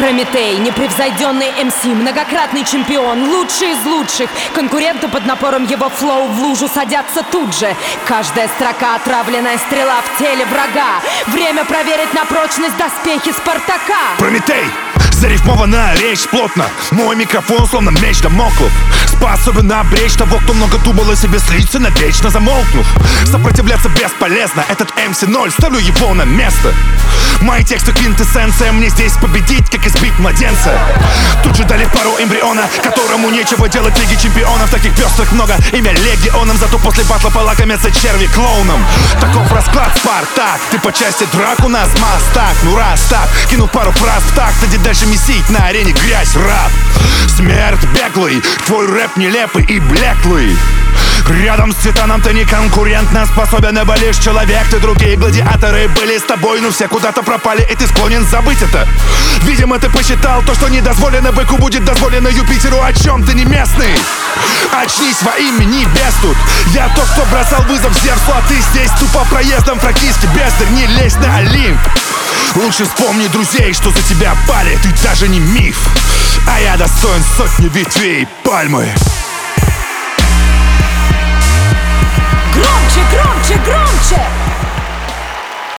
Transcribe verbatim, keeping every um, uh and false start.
Прометей, непревзойденный эм си, многократный чемпион, лучший из лучших. Конкуренты под напором его флоу в лужу садятся тут же. Каждая строка — отравленная стрела в теле врага. Время проверить на прочность доспехи Спартака. Прометей! Зарифмованная речь плотно. Мой микрофон словно меч Дамоклов, способен обречь того, кто много думал о себе, слиться навечно замолкнув. Сопротивляться бесполезно, этот эм си ноль, ставлю его на место. Мои тексты квинтэссенция, мне здесь победить, как избить младенца. Тут же дали пару эмбриона, которому нечего делать в Лиге Чемпионов. Таких пестрых много, имя легионом, зато после батла полакомятся черви клоуном. Таков расклад, Спартак, ты по части драк у нас мастак. Ну раз так, кинул пару фраз в такт, иди дальше месить на арене грязь, раб. Смерть беглый, твой рэп нелепый и блеклый. Рядом с Титаном ты не конкурентно способен, ибо лишь человек. Ты другие гладиаторы были с тобой, но все куда-то пропали, и ты склонен забыть это. Видимо, ты посчитал то, что не дозволено быку, будет дозволено Юпитеру. О чем ты не местный? Очнись во имя небес тут. Я тот, кто бросал вызов Зевсу, а ты здесь тупо проездом фракийский бездарь. Не лезь на Олимп. Лучше вспомни друзей, что за тебя пали. Ты даже не миф, а я достоин сотни ветвей пальмы. Громче, громче, громче!